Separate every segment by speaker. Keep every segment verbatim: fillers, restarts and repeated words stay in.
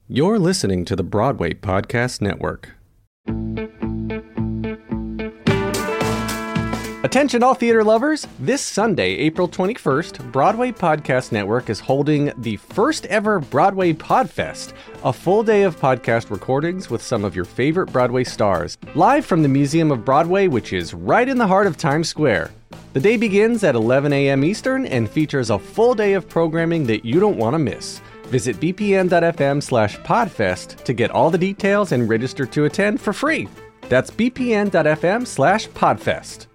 Speaker 1: You're listening to the Broadway Podcast Network. Attention all theater lovers! This Sunday, April twenty-first, Broadway Podcast Network is holding the first ever Broadway Podfest, a full day of podcast recordings with some of your favorite Broadway stars, live from the Museum of Broadway, which is right in the heart of Times Square. The day begins at eleven a.m. Eastern and features a full day of programming that you don't want to miss. Visit bpn.fm slash podfest to get all the details and register to attend for free. That's bpn.fm slash podfest.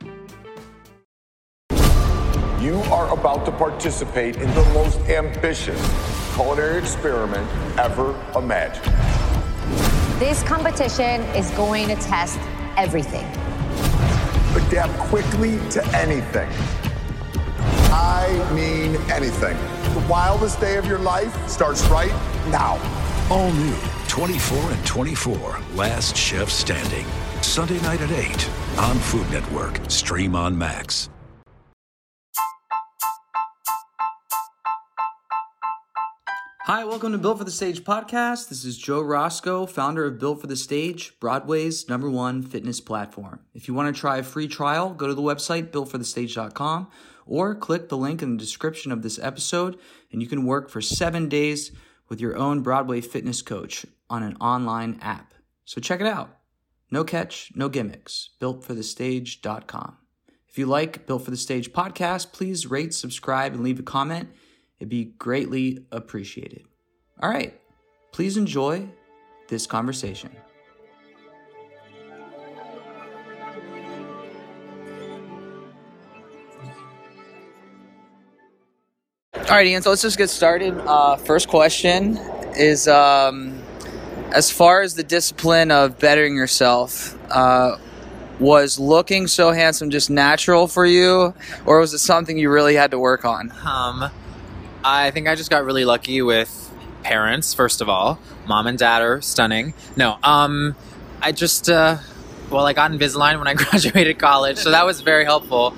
Speaker 2: You are about to participate in the most ambitious culinary experiment ever imagined.
Speaker 3: This competition is going to test everything.
Speaker 2: Adapt quickly to anything. I mean anything. The wildest day of your life starts right now.
Speaker 4: All new, twenty-four and twenty-four, Last Chef Standing. Sunday night at eight on Food Network. Stream on Max.
Speaker 5: Hi, welcome to Built for the Stage podcast. This is Joe Roscoe, founder of Built for the Stage, Broadway's number one fitness platform. If you want to try a free trial, go to the website built for the stage dot com or click the link in the description of this episode, and you can work for seven days with your own Broadway fitness coach on an online app. So check it out. No catch, no gimmicks. built for the stage dot com. If you like Built for the Stage podcast, please rate, subscribe, and leave a comment. It'd be greatly appreciated. All right, please enjoy this conversation. All right, Ian, so let's just get started. Uh, first question is, um, as far as the discipline of bettering yourself, uh, was looking so handsome just natural for you, or was it something you really had to work on?
Speaker 6: Um, I think I just got really lucky with parents, first of all. Mom and dad are stunning. No, um, I just, uh, well, I got Invisalign when I graduated college, so that was very helpful.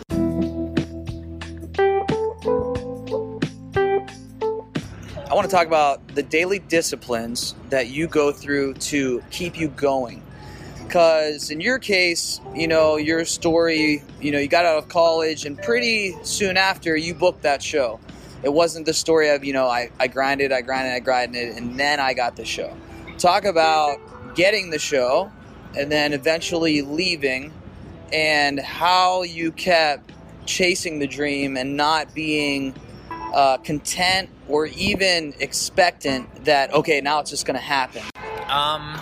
Speaker 5: I want to talk about the daily disciplines that you go through to keep you going. Because in your case, you know, your story, you know, you got out of college and pretty soon after you booked that show. It wasn't the story of, you know, I, I grinded, I grinded, I grinded, and then I got the show. Talk about getting the show and then eventually leaving and how you kept chasing the dream and not being uh, content or even expectant that, okay, now it's just going to happen.
Speaker 6: Um,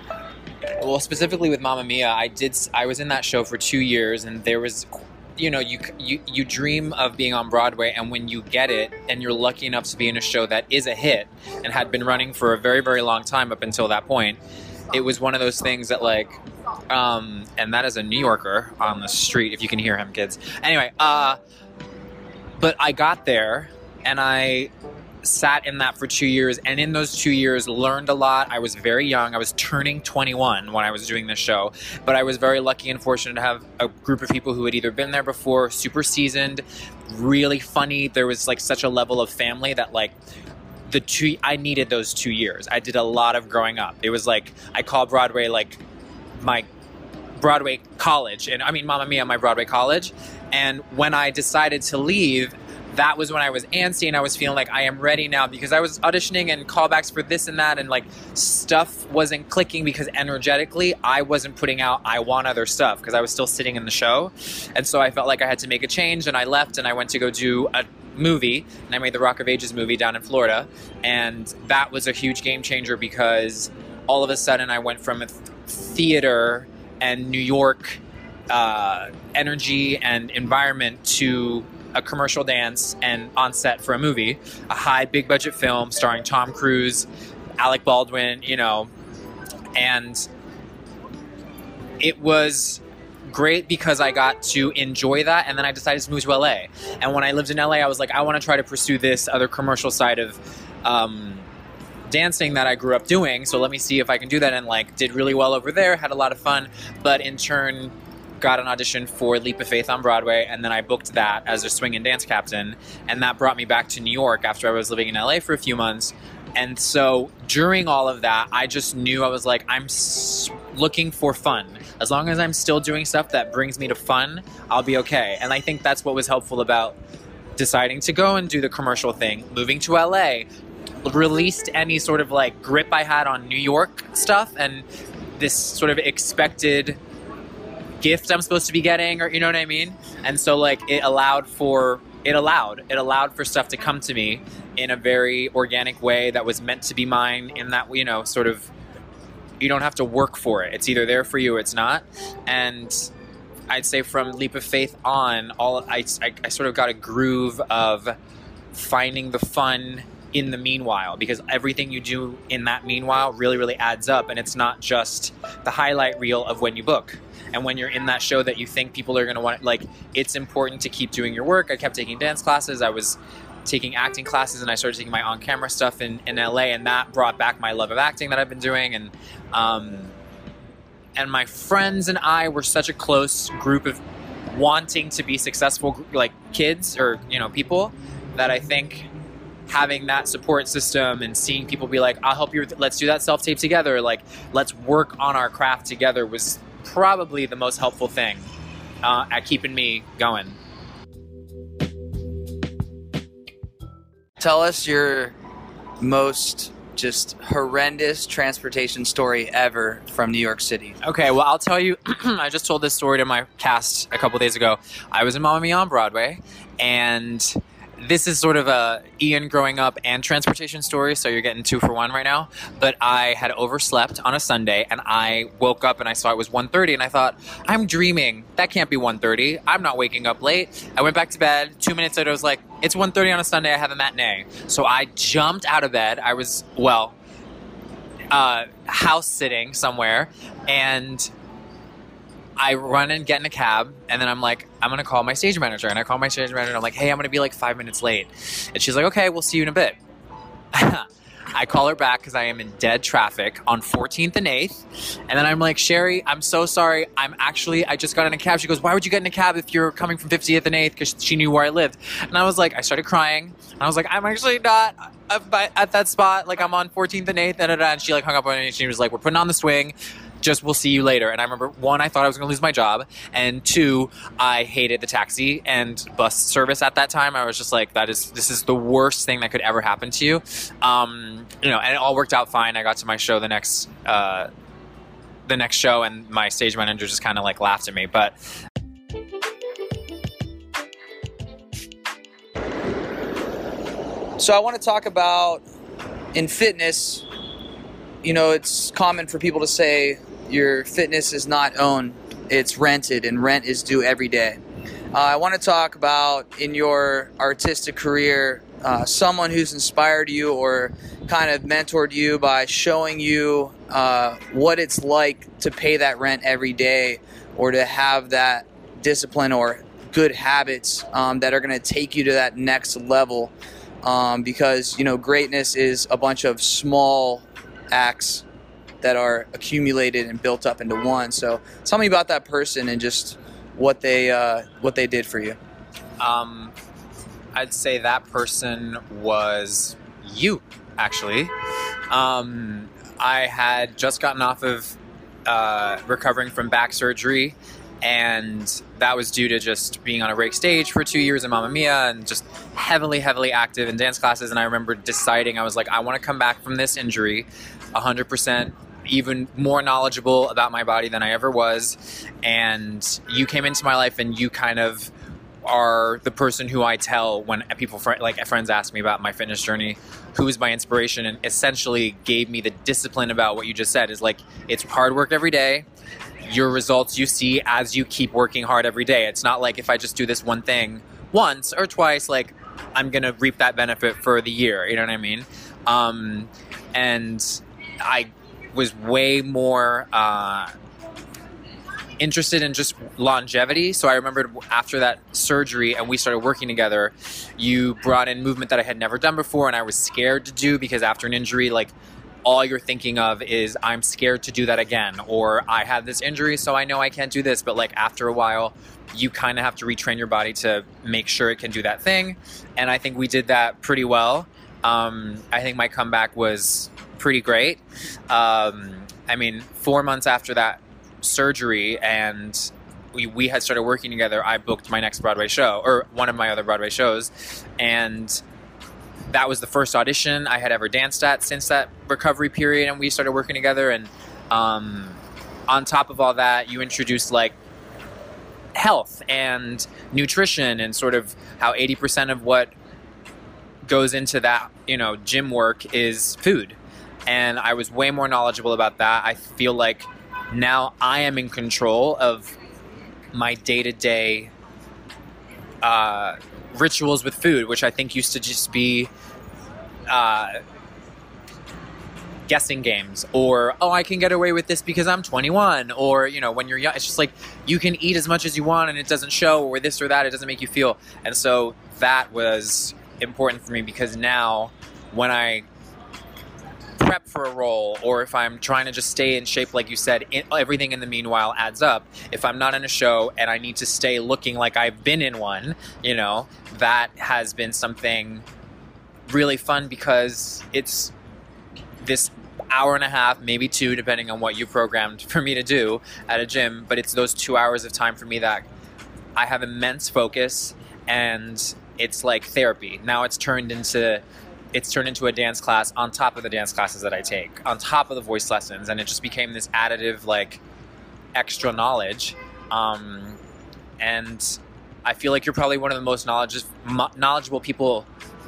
Speaker 6: well, specifically with Mamma Mia, I did, I was in that show for two years and there was, you know, you, you, you dream of being on Broadway, and when you get it and you're lucky enough to be in a show that is a hit and had been running for a very, very long time up until that point, it was one of those things that like, um, and that is a New Yorker on the street, if you can hear him, kids. Anyway, uh, but I got there and I sat in that for two years, and in those two years learned a lot. I was very young. I was turning twenty-one when I was doing this show, but I was very lucky and fortunate to have a group of people who had either been there before, super seasoned, really funny. There was like such a level of family that like the two, I needed those two years. I did a lot of growing up. It was like, I call Broadway like my Broadway college, and I mean Mamma Mia, my Broadway college. And when I decided to leave, that was when I was antsy and I was feeling like I am ready now, because I was auditioning and callbacks for this and that, and like stuff wasn't clicking because energetically I wasn't putting out I want other stuff because I was still sitting in the show. And so I felt like I had to make a change, and I left and I went to go do a movie, and I made the Rock of Ages movie down in Florida. And that was a huge game changer because all of a sudden I went from a th- theater and New York uh, energy and environment to a commercial dance and on set for a movie, a high big budget film starring Tom Cruise, Alec Baldwin, you know, and it was great because I got to enjoy that. And then I decided to move to L A. And when I lived in L A, I was like, I want to try to pursue this other commercial side of um, dancing that I grew up doing. So let me see if I can do that. And like did really well over there, had a lot of fun, but in turn got an audition for Leap of Faith on Broadway, and then I booked that as a swing and dance captain, and that brought me back to New York after I was living in L A for a few months, And so during all of that, I just knew I was like, I'm s- looking for fun. As long as I'm still doing stuff that brings me to fun, I'll be okay. And I think that's what was helpful about deciding to go and do the commercial thing, moving to L A, released any sort of like grip I had on New York stuff and this sort of expected gift I'm supposed to be getting, or you know what I mean? And so like it allowed for it allowed it allowed for stuff to come to me in a very organic way that was meant to be mine, in that, you know, sort of you don't have to work for it. It's either there for you or it's not. And I'd say from Leap of Faith on, all I, I, I sort of got a groove of finding the fun in the meanwhile, because everything you do in that meanwhile really, really adds up. And it's not just the highlight reel of when you book. And when you're in that show that you think people are going to want, like, it's important to keep doing your work. I kept taking dance classes. I was taking acting classes, and I started taking my on-camera stuff in, in L A, and that brought back my love of acting that I've been doing. And, um, and my friends and I were such a close group of wanting to be successful, like kids or, you know, people, that I think having that support system and seeing people be like, I'll help you, with, let's do that self-tape together, like, let's work on our craft together, was probably the most helpful thing uh, at keeping me going.
Speaker 5: Tell us your most just horrendous transportation story ever from New York City.
Speaker 6: Okay, well, I'll tell you, I just told this story to my cast a couple days ago. I was in Mamma Mia on Broadway, and this is sort of a Ian growing up and transportation story, so you're getting two for one right now. But I had overslept on a Sunday, and I woke up and I saw it was one thirty, and I thought, I'm dreaming. That can't be one thirty. I'm not waking up late. I went back to bed. Two minutes later, I was like, it's one thirty on a Sunday. I have a matinee. So I jumped out of bed. I was, well, uh, house sitting somewhere, and I run and get in a cab, and then I'm like, I'm going to call my stage manager. And I call my stage manager, and I'm like, hey, I'm going to be like five minutes late. And she's like, okay, we'll see you in a bit. I call her back because I am in dead traffic on fourteenth and eighth. And then I'm like, Sherry, I'm so sorry. I'm actually, I just got in a cab. She goes, why would you get in a cab if you're coming from fiftieth and eighth? Because she knew where I lived. And I was like, I started crying. And I was like, I'm actually not at that spot. Like, I'm on fourteenth and eighth. And she like hung up on me, and she was like, we're putting on the swing. Just, we'll see you later. And I remember, one, I thought I was going to lose my job. And two, I hated the taxi and bus service at that time. I was just like, that is, this is the worst thing that could ever happen to you. Um, you know, and it all worked out fine. I got to my show the next, uh, the next show, and my stage manager just kind of like laughed at me. But
Speaker 5: So I want to talk about, in fitness, you know, it's common for people to say your fitness is not owned, it's rented, and rent is due every day. Uh, I want to talk about, in your artistic career, uh, someone who's inspired you or kind of mentored you by showing you uh, what it's like to pay that rent every day, or to have that discipline or good habits um, that are going to take you to that next level. Um, because, you know, greatness is a bunch of small acts that are accumulated and built up into one. So tell me about that person and just what they uh, what they did for you.
Speaker 6: Um, I'd say that person was you, actually. Um, I had just gotten off of uh, recovering from back surgery, and that was due to just being on a rake stage for two years in Mamma Mia and just heavily, heavily active in dance classes. And I remember deciding, I was like, I want to come back from this injury one hundred percent, even more knowledgeable about my body than I ever was. And you came into my life, and you kind of are the person who I tell when people, like friends ask me about my fitness journey, who is my inspiration, and essentially gave me the discipline about what you just said, is like, it's hard work every day. Your results you see as you keep working hard every day. It's not like if I just do this one thing once or twice, like I'm going to reap that benefit for the year. You know what I mean? Um, and I was way more uh, interested in just longevity. So I remembered after that surgery and we started working together, you brought in movement that I had never done before, and I was scared to do, because after an injury, like, all you're thinking of is, I'm scared to do that again, or I have this injury, so I know I can't do this. But like after a while, you kind of have to retrain your body to make sure it can do that thing. And I think we did that pretty well. Um, I think my comeback was pretty great. Um, I mean, four months after that surgery and we, we had started working together, I booked my next Broadway show, or one of my other Broadway shows. And that was the first audition I had ever danced at since that recovery period, and we started working together. And um, on top of all that, you introduced like health and nutrition and sort of how eighty percent of what goes into that, you know, gym work is food. And I was way more knowledgeable about that. I feel like now I am in control of my day-to-day uh, rituals with food, which I think used to just be uh, guessing games, or, oh, I can get away with this because I'm twenty-one, or, you know, when you're young, it's just like you can eat as much as you want and it doesn't show, or this or that, it doesn't make you feel. And so that was important for me, because now when I prep for a role, or if I'm trying to just stay in shape, like you said, in, everything in the meanwhile adds up. If I'm not in a show and I need to stay looking like I've been in one, you know, that has been something really fun, because it's this hour and a half, maybe two, depending on what you programmed for me to do at a gym. But it's those two hours of time for me that I have immense focus, and it's like therapy. Now it's turned into it's turned into a dance class on top of the dance classes that I take, on top of the voice lessons, and it just became this additive, like, extra knowledge. Um, and I feel like you're probably one of the most knowledge- knowledgeable people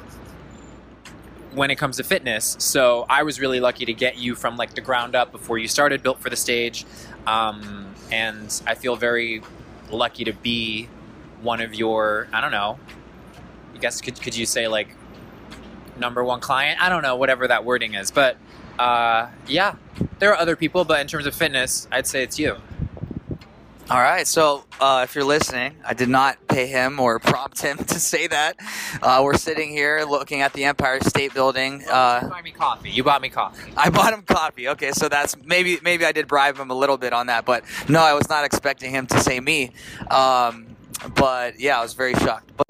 Speaker 6: when it comes to fitness. So I was really lucky to get you from like the ground up before you started Built for the Stage. Um, and I feel very lucky to be one of your, I don't know, I guess could, could you say like number one client? I don't know, whatever that wording is. But uh, yeah, there are other people, but in terms of fitness, I'd say it's you.
Speaker 5: All right, so uh, if you're listening, I did not pay him or prompt him to say that. Uh, we're sitting here looking at the Empire State Building. Uh,
Speaker 6: you bought me coffee. You bought me coffee.
Speaker 5: I bought him coffee. Okay, so that's maybe maybe I did bribe him a little bit on that, but no, I was not expecting him to say me. Um, but yeah, I was very shocked. But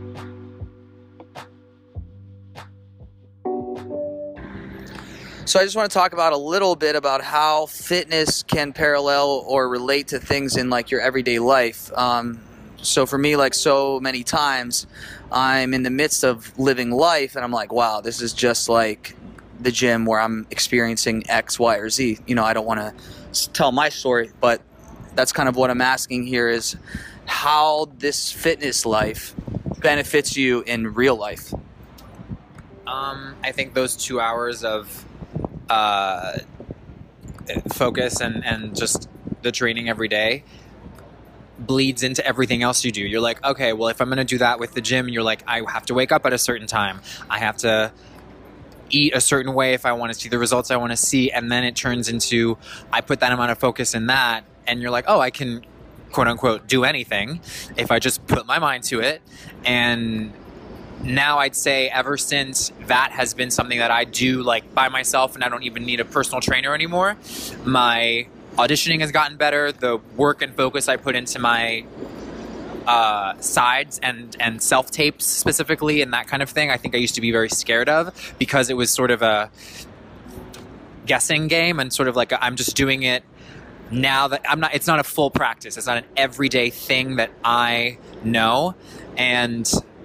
Speaker 5: So I just want to talk about a little bit about how fitness can parallel or relate to things in like your everyday life. Um, so for me, like so many times, I'm in the midst of living life and I'm like, wow, this is just like the gym where I'm experiencing X, Y, or Z. You know, I don't want to tell my story, but that's kind of what I'm asking here is how this fitness life benefits you in real life.
Speaker 6: Um, I think those two hours of Uh, focus and, and just the training every day bleeds into everything else you do. You're like, okay, well, if I'm going to do that with the gym, you're like, I have to wake up at a certain time. I have to eat a certain way if I want to see the results I want to see. And then it turns into, I put that amount of focus in that. And you're like, oh, I can, quote unquote, do anything if I just put my mind to it. And now I'd say ever since that has been something that I do like by myself and I don't even need a personal trainer anymore, my auditioning has gotten better. The work and focus I put into my uh, sides and, and self-tapes specifically and that kind of thing, I think I used to be very scared of because it was sort of a guessing game and sort of like a, I'm just doing it now that I'm not, it's not a full practice. It's not an everyday thing that I know. And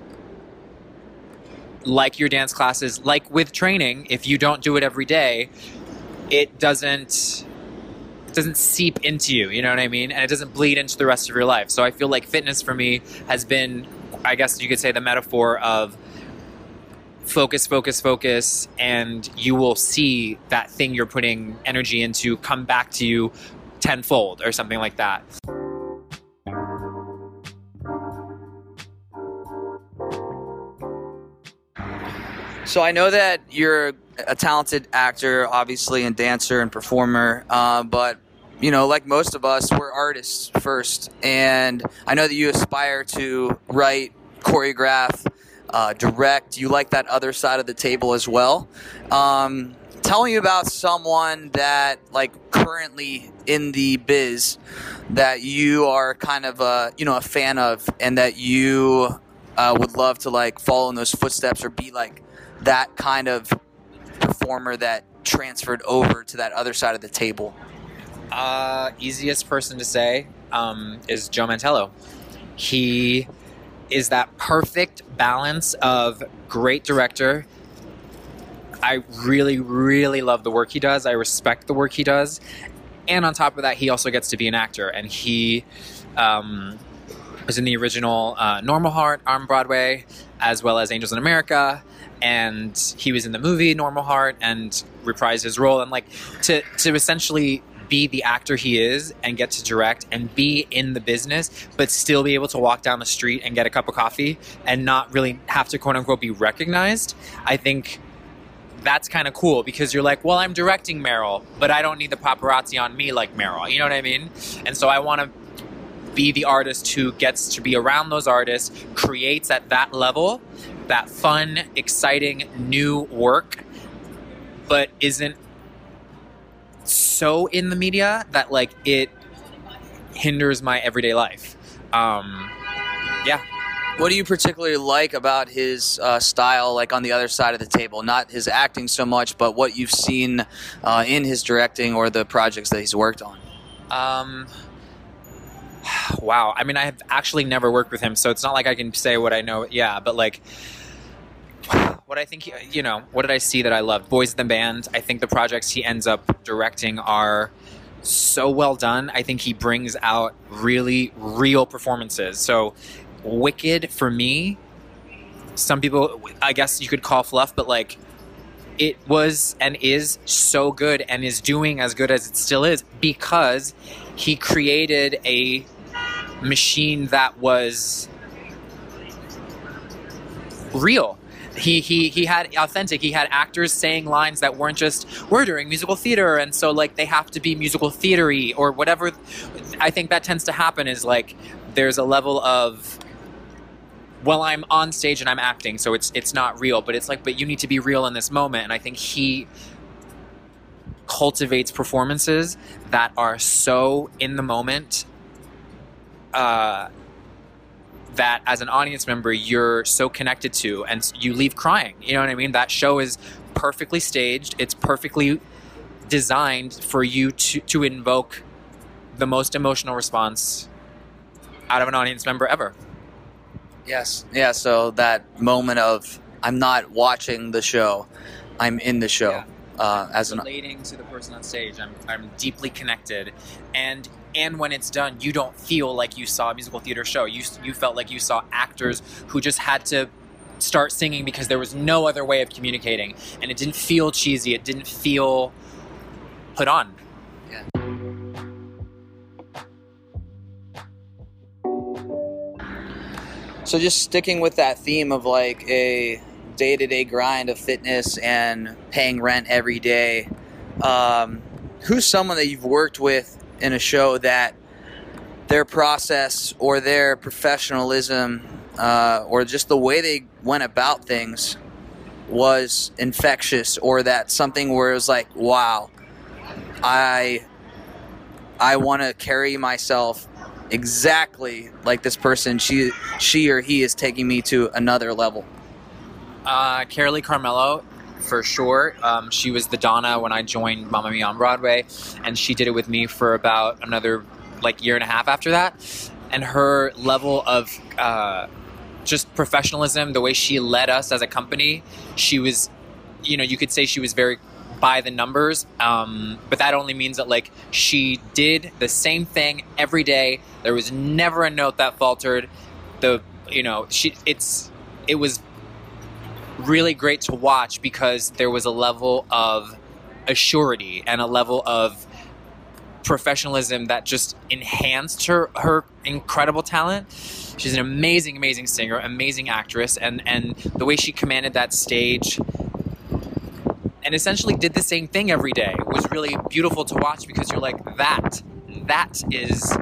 Speaker 6: like your dance classes, like with training, if you don't do it every day, it doesn't it doesn't seep into you, you know what I mean? And it doesn't bleed into the rest of your life. So I feel like fitness for me has been, I guess you could say, the metaphor of focus, focus, focus, and you will see that thing you're putting energy into come back to you tenfold or something like that.
Speaker 5: So I know that you're a talented actor, obviously, and dancer and performer, uh, but, you know, like most of us, we're artists first. And I know that you aspire to write, choreograph, uh, direct. You like that other side of the table as well. Um, tell me about someone that, like, currently in the biz that you are kind of, a, you know, a fan of and that you uh, would love to, like, follow in those footsteps or be like that kind of performer that transferred over to that other side of the table?
Speaker 6: Uh, easiest person to say um, is Joe Mantello. He is that perfect balance of great director. I really, really love the work he does. I respect the work he does. And on top of that, he also gets to be an actor. And he um, was in the original uh, Normal Heart on Broadway, as well as Angels in America. And he was in the movie Normal Heart and reprised his role. And like to, to essentially be the actor he is and get to direct and be in the business, but still be able to walk down the street and get a cup of coffee and not really have to quote unquote be recognized. I think that's kind of cool because you're like, well, I'm directing Meryl, but I don't need the paparazzi on me like Meryl. You know what I mean? And so I want to be the artist who gets to be around those artists, creates at that level, that fun, exciting, new work, but isn't so in the media that like it hinders my everyday life. Um, yeah.
Speaker 5: What do you particularly like about his uh, style, like on the other side of the table? Not his acting so much, but what you've seen uh, in his directing or the projects that he's worked on?
Speaker 6: Um, wow. I mean, I have actually never worked with him, so it's not like I can say what I know. Yeah, but like, what I think, you know, what did I see that I loved? Boys in the Band. I think the projects he ends up directing are so well done. I think he brings out really real performances. So Wicked, for me, some people, I guess you could call fluff, but like it was and is so good and is doing as good as it still is because he created a machine that was real. He he he had authentic. He had actors saying lines that weren't just, we're doing musical theater, and so like they have to be musical theater-y or whatever. I think that tends to happen is like there's a level of, well, I'm on stage and I'm acting, so it's it's not real. But it's like, but you need to be real in this moment. And I think he cultivates performances that are so in the moment uh, that as an audience member, you're so connected to and you leave crying. You know what I mean? That show is perfectly staged. It's perfectly designed for you to, to invoke the most emotional response out of an audience member ever.
Speaker 5: Yes. Yeah, so that moment of, I'm not watching the show, I'm in the show.
Speaker 6: Yeah.
Speaker 5: Uh, as an
Speaker 6: relating to the person on stage, I'm I'm deeply connected, and and when it's done, you don't feel like you saw a musical theater show. You you felt like you saw actors who just had to start singing because there was no other way of communicating, and it didn't feel cheesy. It didn't feel put on.
Speaker 5: Yeah. So just sticking with that theme of like a day-to-day grind of fitness and paying rent every day, um, who's someone that you've worked with in a show that their process or their professionalism uh, or just the way they went about things was infectious, or that something where it was like, wow, I I want to carry myself exactly like this person, she she or he is taking me to another level?
Speaker 6: Uh, Carolee Carmello, for sure. Um, she was the Donna when I joined Mamma Mia on Broadway, and she did it with me for about another like year and a half after that. And her level of uh, just professionalism, the way she led us as a company, she was, you know, you could say she was very by the numbers, um, but that only means that like she did the same thing every day. There was never a note that faltered. The you know she it's it was really great to watch because there was a level of assurity and a level of professionalism that just enhanced her her incredible talent. She's an amazing, amazing singer, amazing actress, and and the way she commanded that stage and essentially did the same thing every day was really beautiful to watch because you're like, that, that is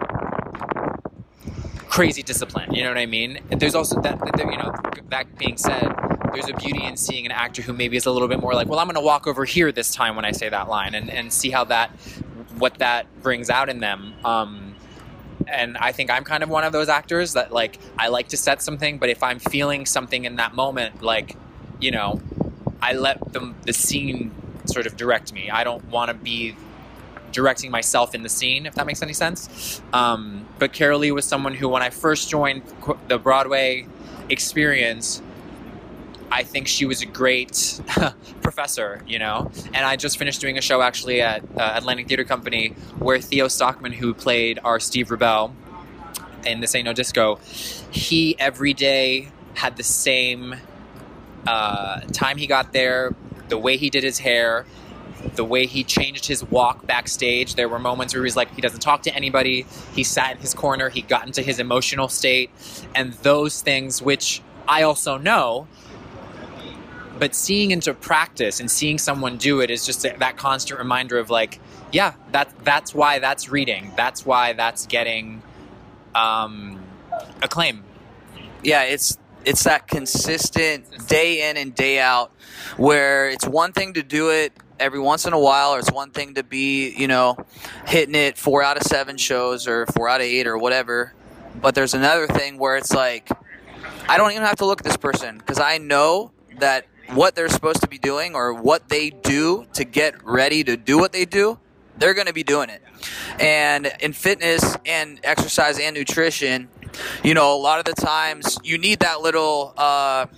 Speaker 6: crazy discipline. You know what I mean? There's also that, that, you know, that being said, there's a beauty in seeing an actor who maybe is a little bit more like, well, I'm going to walk over here this time when I say that line, and, and see how that, what that brings out in them. Um, and I think I'm kind of one of those actors that like, I like to set something, but if I'm feeling something in that moment, like, you know, I let the, the scene sort of direct me. I don't want to be directing myself in the scene, if that makes any sense. Um, but Carolee was someone who, when I first joined the Broadway experience, I think she was a great professor, you know? And I just finished doing a show actually at uh, Atlantic Theater Company where Theo Stockman, who played our Steve Rebell in This Ain't No Disco, he every day had the same uh, time he got there, the way he did his hair, the way he changed his walk backstage. There were moments where he was like, he doesn't talk to anybody. He sat in his corner. He got into his emotional state. And those things, which I also know, but seeing into practice and seeing someone do it is just that constant reminder of like, yeah, that, that's why that's reading. That's why that's getting um, acclaim.
Speaker 7: Yeah, it's it's that consistent day in and day out where it's one thing to do it every once in a while, or it's one thing to be, you know, hitting it four out of seven shows or four out of eight or whatever. But there's another thing where it's like, I don't even have to look at this person because I know that what they're supposed to be doing or what they do to get ready to do what they do, they're going to be doing it. And in fitness and exercise and nutrition, you know, a lot of the times you need that little uh,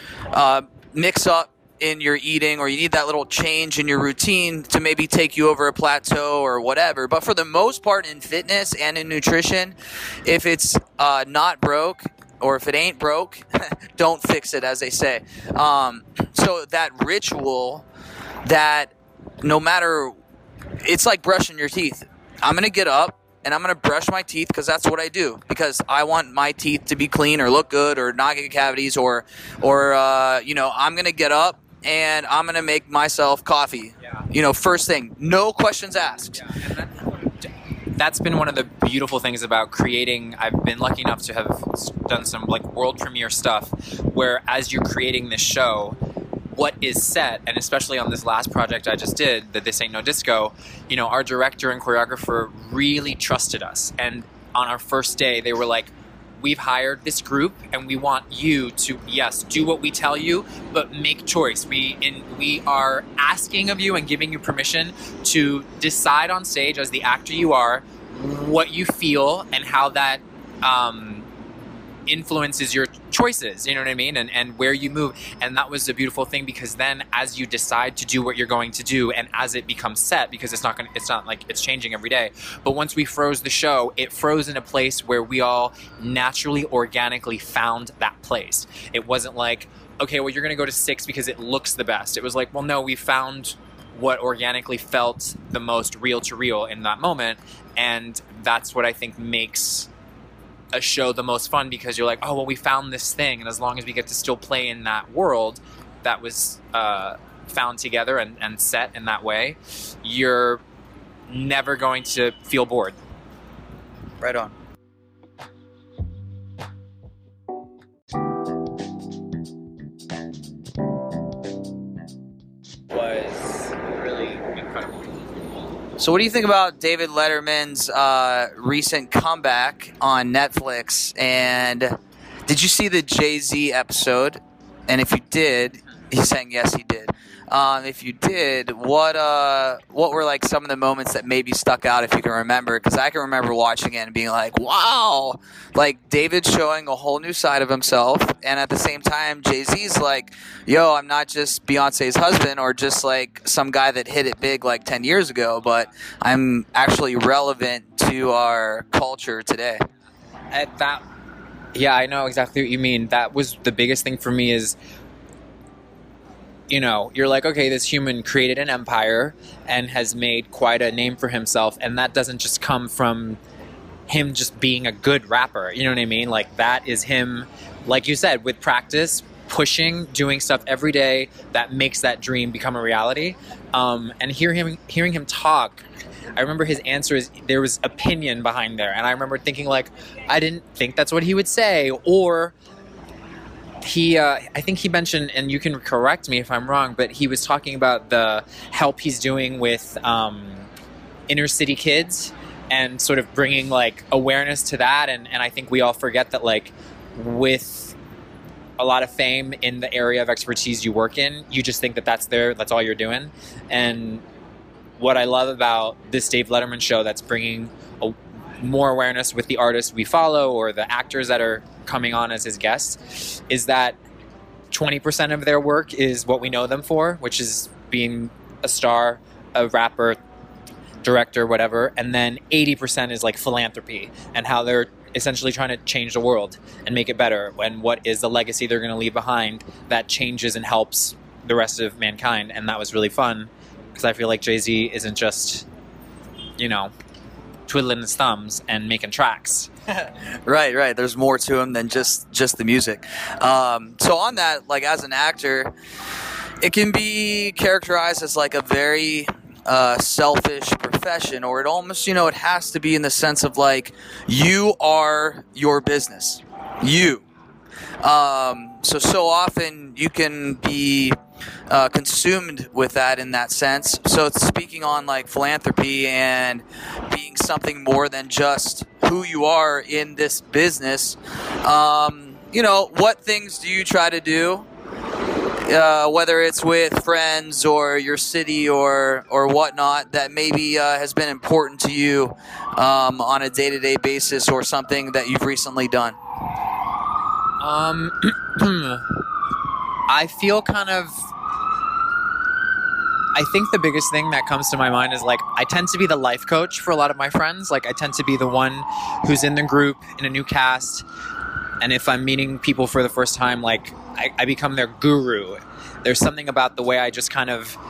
Speaker 7: uh, mix up in your eating, or you need that little change in your routine to maybe take you over a plateau or whatever. But for the most part in fitness and in nutrition, if it's uh, not broke, or if it ain't broke, don't fix it, as they say. Um, so that ritual that no matter, it's like brushing your teeth. I'm going to get up and I'm going to brush my teeth because that's what I do. Because I want my teeth to be clean or look good or not get cavities, or, or uh, you know, I'm going to get up and I'm going to make myself coffee. Yeah. You know, first thing, no questions asked.
Speaker 6: Yeah, and that, that's been one of the beautiful things about creating. I've been lucky enough to have done some like world premiere stuff where as you're creating this show, what is set, and especially on this last project I just did, the This Ain't No Disco, you know, our director and choreographer really trusted us. And on our first day, they were like, we've hired this group and we want you to, yes, do what we tell you, but make choice. We in, we are asking of you and giving you permission to decide on stage as the actor you are, what you feel and how that um, influences your choices, you know what I mean? And and where you move. And that was a beautiful thing, because then as you decide to do what you're going to do and as it becomes set, because it's not going to, it's not like it's changing every day, but once we froze the show, it froze in a place where we all naturally, organically found that place. It wasn't like, okay, well, you're going to go to six because it looks the best. It was like, well, no, we found what organically felt the most real to real in that moment. And that's what I think makes a show the most fun, because you're like, oh, well, we found this thing, and as long as we get to still play in that world that was uh, found together and, and set in that way, you're never going to feel bored.
Speaker 7: Right on.
Speaker 6: Was really incredible.
Speaker 7: So what do you think about David Letterman's uh, recent comeback on Netflix? And did you see the Jay-Z episode? And if you did, he's saying yes, he did. Um, if you did, what uh, what were like some of the moments that maybe stuck out, if you can remember? Because I can remember watching it and being like, wow, like David showing a whole new side of himself, and at the same time, Jay-Z's like, yo, I'm not just Beyonce's husband or just like some guy that hit it big like ten years ago, but I'm actually relevant to our culture today.
Speaker 6: At that, yeah, I know exactly what you mean. That was the biggest thing for me is, you know, you're like, okay, this human created an empire and has made quite a name for himself. And that doesn't just come from him just being a good rapper. You know what I mean? Like, that is him, like you said, with practice, pushing, doing stuff every day that makes that dream become a reality. Um, and hear him, hearing him talk, I remember his answers, there was opinion behind there. And I remember thinking, like, I didn't think that's what he would say. Or He, uh, I think he mentioned, and you can correct me if I'm wrong, but he was talking about the help he's doing with um, inner city kids and sort of bringing like awareness to that. And, and I think we all forget that, like, with a lot of fame in the area of expertise you work in, you just think that that's there, that's all you're doing. And what I love about this Dave Letterman show that's bringing a, more awareness with the artists we follow or the actors that are coming on as his guests is that twenty percent of their work is what we know them for, which is being a star, a rapper, director, whatever. And then eighty percent is like philanthropy and how they're essentially trying to change the world and make it better, and what is the legacy they're going to leave behind that changes and helps the rest of mankind. And that was really fun because I feel like Jay-Z isn't just, you know, twiddling his thumbs and making tracks.
Speaker 7: Right, right. There's more to him than just just the music. Um, so on that, like as an actor, it can be characterized as like a very Uh, selfish profession, or it almost, you know, it has to be in the sense of like you are your business, you. Um, so so often you can be uh, consumed with that in that sense. So it's speaking on like philanthropy and being something more than just who you are in this business. Um, you know, what things do you try to do? Uh, whether it's with friends or your city or or whatnot, that maybe uh, has been important to you um, on a day-to-day basis, or something that you've recently done?
Speaker 6: Um, I feel kind of... I think the biggest thing that comes to my mind is like I tend to be the life coach for a lot of my friends. Like I tend to be the one who's in the group in a new cast. And if I'm meeting people for the first time, like I, I become their guru. There's something about the way I just kind of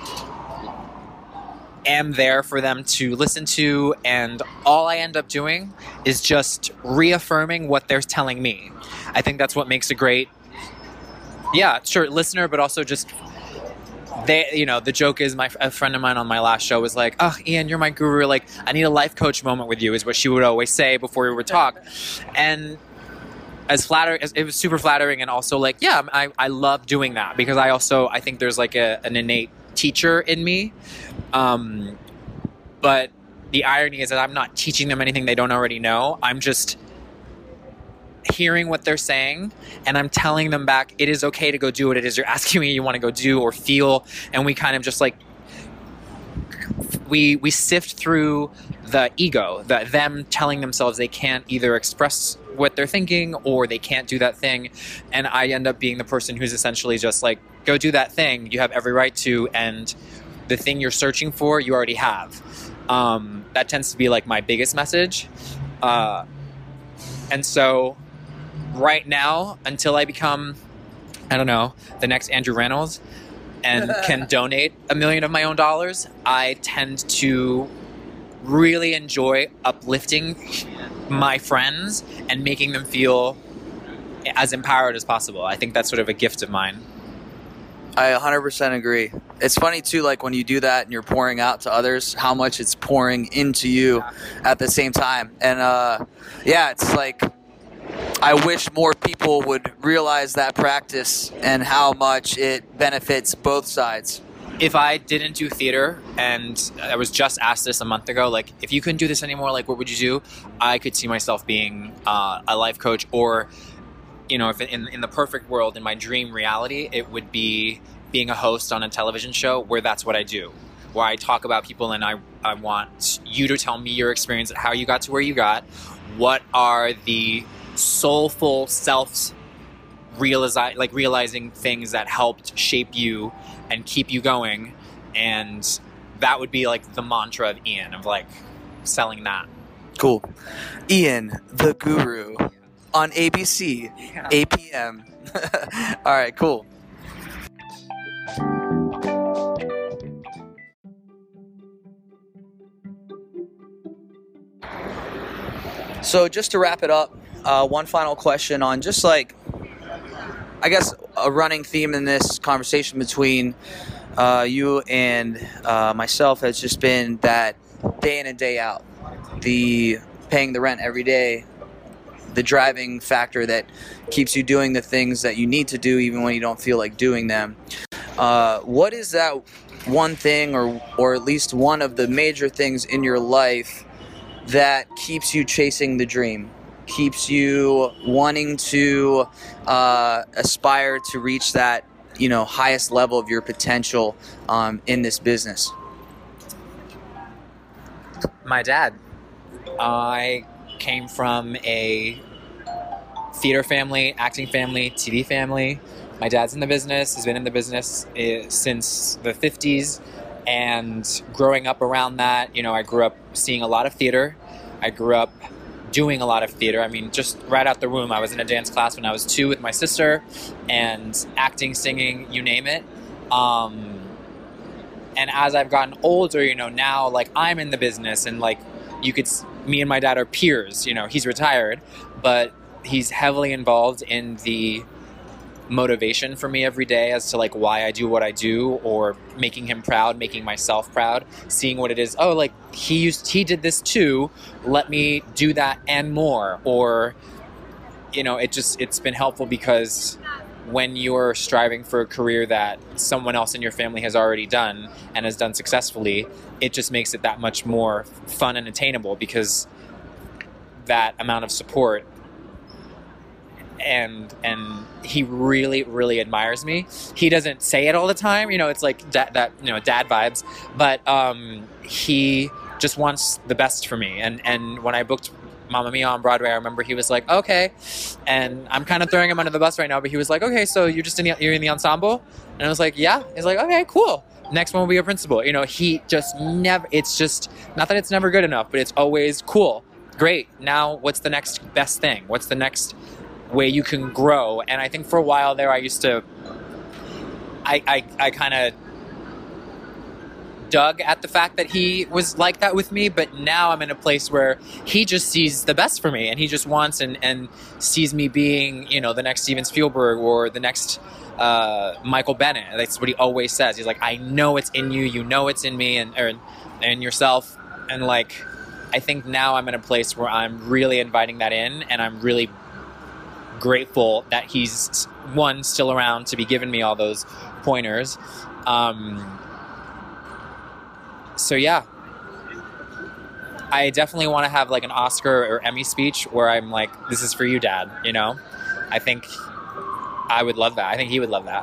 Speaker 6: am there for them to listen to, and all I end up doing is just reaffirming what they're telling me. I think that's what makes a great, yeah, sure, listener, but also just they, you know, the joke is my a friend of mine on my last show was like, "Oh, Ian, you're my guru. Like, I need a life coach moment with you," is what she would always say before we would talk, and. As flattering, it was super flattering, and also like, yeah, I, I love doing that because I also I think there's like a, an innate teacher in me, um, but the irony is that I'm not teaching them anything they don't already know. I'm just hearing what they're saying, and I'm telling them back, it is okay to go do what it is you're asking me you want to go do or feel, and we kind of just like we we sift through the ego, the them telling themselves they can't either express what they're thinking or they can't do that thing, and I end up being the person who's essentially just like, go do that thing, you have every right to, and the thing you're searching for you already have. Um, that tends to be like my biggest message, uh, and so right now, until I become, I don't know, the next Andrew Reynolds and can donate a million of my own dollars, I tend to really enjoy uplifting my friends and making them feel as empowered as possible. I think that's sort of a gift of mine.
Speaker 7: I one hundred percent agree. It's funny too, like when you do that and you're pouring out to others, how much it's pouring into you at the same time. And uh, yeah, it's like, I wish more people would realize that practice and how much it benefits both sides.
Speaker 6: If I didn't do theater, and I was just asked this a month ago, like, if you couldn't do this anymore, like, what would you do? I could see myself being uh, a life coach, or, you know, if in, in the perfect world, in my dream reality, it would be being a host on a television show where that's what I do, where I talk about people, and I, I want you to tell me your experience, how you got to where you got, what are the soulful self realize like realizing things that helped shape you and keep you going, and that would be like the mantra of Ian, of like selling that.
Speaker 7: Cool. Ian the Guru on A B C, yeah. eight p.m. All right, cool. So just to wrap it up, uh, one final question on just like, I guess a running theme in this conversation between uh, you and uh, myself has just been that day in and day out, the paying the rent every day, the driving factor that keeps you doing the things that you need to do even when you don't feel like doing them. Uh, what is that one thing, or or at least one of the major things in your life that keeps you chasing the dream? keeps you wanting to uh, aspire to reach that, you know, highest level of your potential um, in this business?
Speaker 6: My dad. I came from a theater family, acting family, T V family. My dad's in the business, has been in the business uh, since the fifties. And growing up around that, you know, I grew up seeing a lot of theater. I grew up doing a lot of theater. I mean, just right out the womb, I was in a dance class when I was two with my sister, and acting, singing, you name it. Um, and as I've gotten older, you know, now, like, I'm in the business, and, like, you could, me and my dad are peers, you know, he's retired, but he's heavily involved in the motivation for me every day as to, like, why I do what I do, or making him proud, making myself proud, seeing what it is. Oh, like, he used, he did this too. Let me do that and more. Or, you know, it just, it's been helpful because when you're striving for a career that someone else in your family has already done and has done successfully, it just makes it that much more fun and attainable, because that amount of support. And and he really, really admires me. He doesn't say it all the time, you know, it's like da- that, you know, dad vibes, but um, he just wants the best for me. And, and when I booked Mamma Mia on Broadway, I remember he was like, okay, and I'm kind of throwing him under the bus right now, but he was like, okay, so you're just in the, you're in the ensemble? And I was like, yeah. He's like, okay, cool. Next one will be a principal. You know, he just never, it's just, not that it's never good enough, but it's always cool. Great. Now what's the next best thing? What's the next way you can grow? And I think for a while there, I used to, I, I, I kind of dug at the fact that he was like that with me, but now I'm in a place where he just sees the best for me, and he just wants and, and sees me being, you know, the next Steven Spielberg or the next uh, Michael Bennett. That's what he always says. He's like, I know it's in you, you know it's in me, and or, and yourself. And, like, I think now I'm in a place where I'm really inviting that in, and I'm really grateful that he's, one, still around to be giving me all those pointers. Um, so yeah, I definitely want to have, like, an Oscar or Emmy speech where I'm like, this is for you, Dad, you know? I think I would love that. I think he would love that.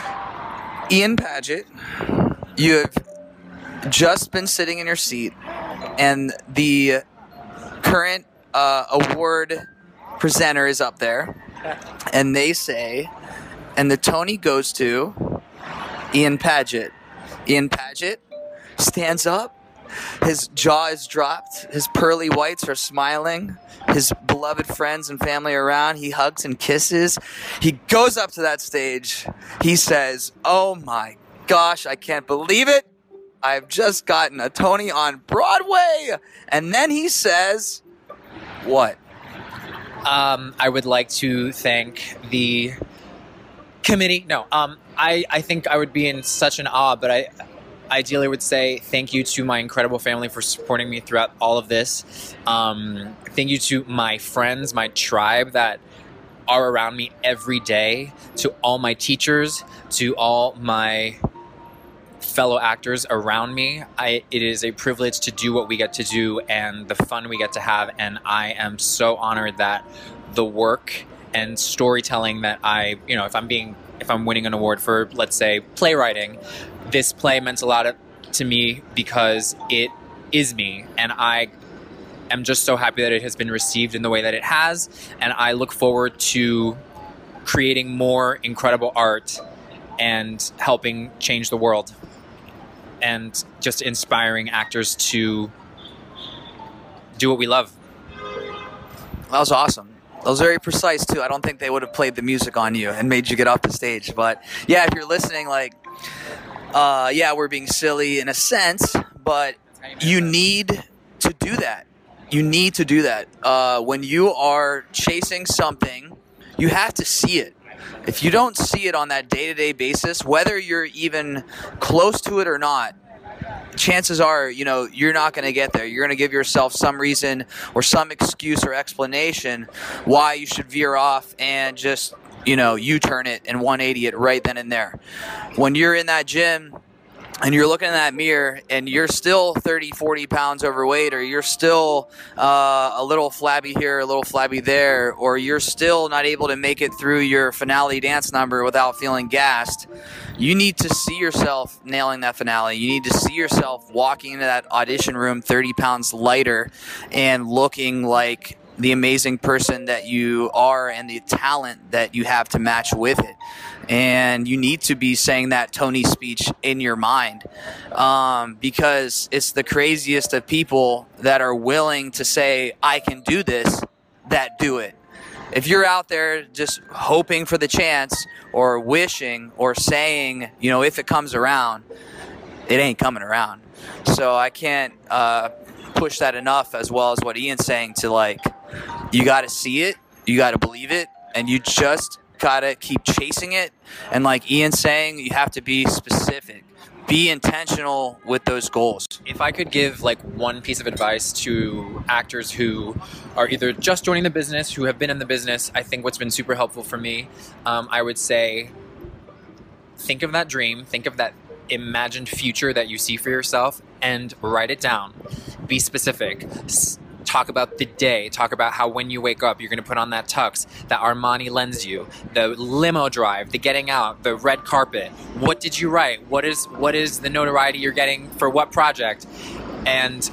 Speaker 7: Ian Paget, you have just been sitting in your seat, and the current uh, award presenter is up there, and they say, and the Tony goes to Ian Paget. Ian Paget stands up, his jaw is dropped, his pearly whites are smiling, his beloved friends and family are around, he hugs and kisses, he goes up to that stage, he says, oh my gosh, I can't believe it, I've just gotten a Tony on Broadway, and then he says, what?
Speaker 6: Um, I would like to thank the committee. No, um, I, I think I would be in such an awe, but I ideally would say thank you to my incredible family for supporting me throughout all of this. Um, thank you to my friends, my tribe that are around me every day, to all my teachers, to all my fellow actors around me. I, it is a privilege to do what we get to do and the fun we get to have, and I am so honored that the work and storytelling that I, you know, if I'm being, if I'm winning an award for, let's say, playwriting, this play meant a lot of, to me because it is me, and I am just so happy that it has been received in the way that it has, and I look forward to creating more incredible art and helping change the world, and just inspiring actors to do what we love.
Speaker 7: That was awesome. That was very precise, too. I don't think they would have played the music on you and made you get off the stage. But, yeah, if you're listening, like, uh, yeah, we're being silly in a sense, but you need to do that. You need to do that. Uh, when you are chasing something, you have to see it. If you don't see it on that day-to-day basis, whether you're even close to it or not, chances are, you know, you're not going to get there. You're going to give yourself some reason or some excuse or explanation why you should veer off and just, you know, U-turn it and one eighty it right then and there. When you're in that gym and you're looking in that mirror and you're still thirty, forty pounds overweight, or you're still uh, a little flabby here, a little flabby there, or you're still not able to make it through your finale dance number without feeling gassed, you need to see yourself nailing that finale. You need to see yourself walking into that audition room thirty pounds lighter and looking like the amazing person that you are and the talent that you have to match with it. And you need to be saying that Tony speech in your mind, um, because it's the craziest of people that are willing to say, I can do this, that do it. If you're out there just hoping for the chance or wishing or saying, you know, if it comes around, it ain't coming around. So I can't uh, push that enough, as well as what Ian's saying, to like, you got to see it, you got to believe it, and you just got to keep chasing it. And like Ian's saying, you have to be specific. Be intentional with those goals.
Speaker 6: If I could give like one piece of advice to actors who are either just joining the business, who have been in the business, I think what's been super helpful for me, um, I would say, think of that dream, think of that imagined future that you see for yourself, and write it down. Be specific. S- Talk about the day. Talk about how when you wake up, you're going to put on that tux that Armani lends you, the limo drive, the getting out, the red carpet. What did you write? What is what is the notoriety you're getting for what project? And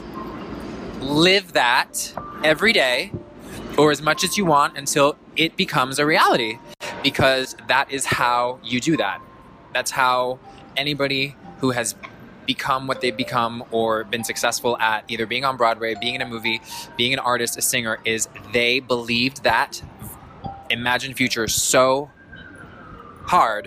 Speaker 6: live that every day, or as much as you want, until it becomes a reality. Because that is how you do that. That's how anybody who has become what they've become or been successful at either being on Broadway, being in a movie, being an artist, a singer, is they believed that imagined future so hard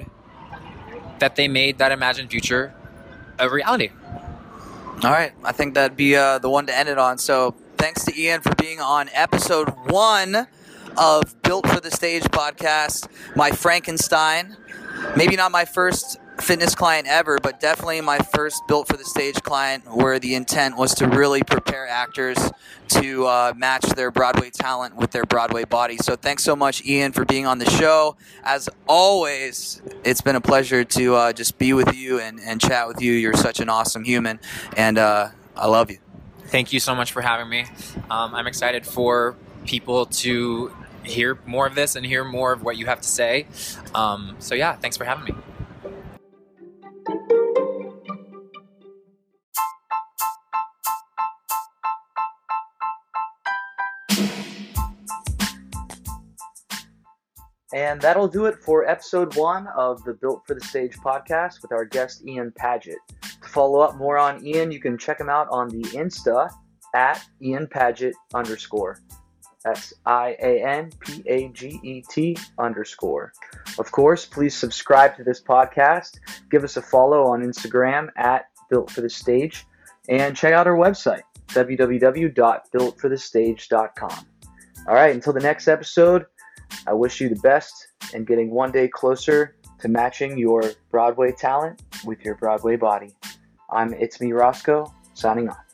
Speaker 6: that they made that imagined future a reality.
Speaker 7: All right. I think that'd be uh, the one to end it on. So thanks to Ian for being on episode one of Built for the Stage podcast. My Frankenstein. Maybe not my first fitness client ever, but definitely my first Built for the Stage client, where the intent was to really prepare actors to uh, match their Broadway talent with their Broadway body. So thanks so much, Ian, for being on the show. As always, it's been a pleasure to uh, just be with you and, and chat with you. You're such an awesome human, and uh, I love you.
Speaker 6: Thank you so much for having me. Um, I'm excited for people to hear more of this and hear more of what you have to say. Um, so yeah, thanks for having me.
Speaker 5: And that'll do it for episode one of the Built for the Stage podcast with our guest Ian Paget. To follow up more on Ian, you can check him out on the Insta at Ian Paget underscore. That's I A N P A G E T underscore. Of course, please subscribe to this podcast. Give us a follow on Instagram at Built for the Stage. And check out our website, w w w dot built for the stage dot com. All right, until the next episode, I wish you the best and getting one day closer to matching your Broadway talent with your Broadway body. I'm It's Me Roscoe, signing off.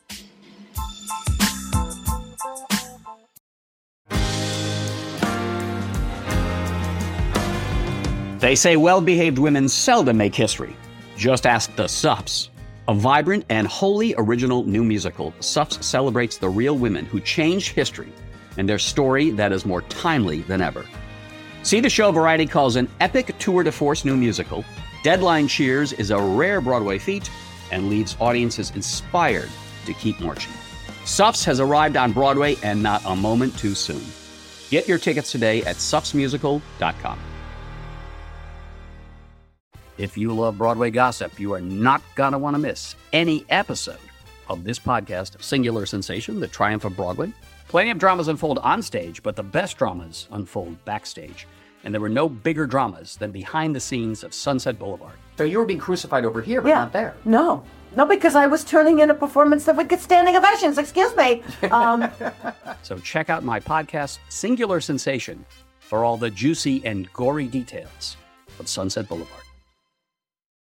Speaker 8: They say well-behaved women seldom make history. Just ask the Sups. A vibrant and wholly original new musical, Sups celebrates the real women who changed history and their story that is more timely than ever. See the show Variety calls an epic tour de force new musical. Deadline cheers is a rare Broadway feat and leaves audiences inspired to keep marching. Sups has arrived on Broadway, and not a moment too soon. Get your tickets today at sups musical dot com. If you love Broadway gossip, you are not going to want to miss any episode of this podcast, Singular Sensation, The Triumph of Broadway. Plenty of dramas unfold on stage, but the best dramas unfold backstage. And there were no bigger dramas than behind the scenes of Sunset Boulevard. So you were being crucified over here, but
Speaker 9: yeah.
Speaker 8: not there.
Speaker 9: No. No, because I was turning in a performance that would get standing ovations. Excuse me. Um,
Speaker 8: so check out my podcast, Singular Sensation, for all the juicy and gory details of Sunset Boulevard.